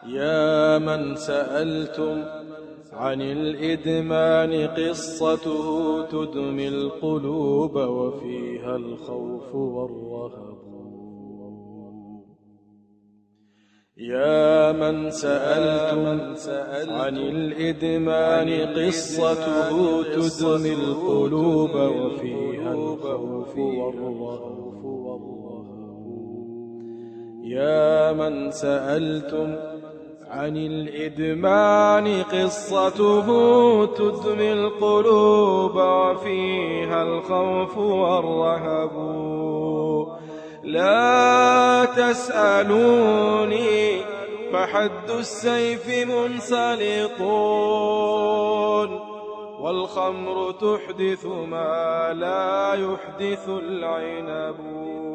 يا من سألتم عن الإدمان قصته تدمي القلوب وفيها الخوف والرهب. يا من سألتم عن الإدمان قصته تدمي القلوب وفيها الخوف والرهب. يا من سألتم عن الإدمان قصته تدمي القلوب وفيها الخوف والرهب. لا تسألوني فحد السيف منسلط، والخمر تحدث ما لا يحدث العنب.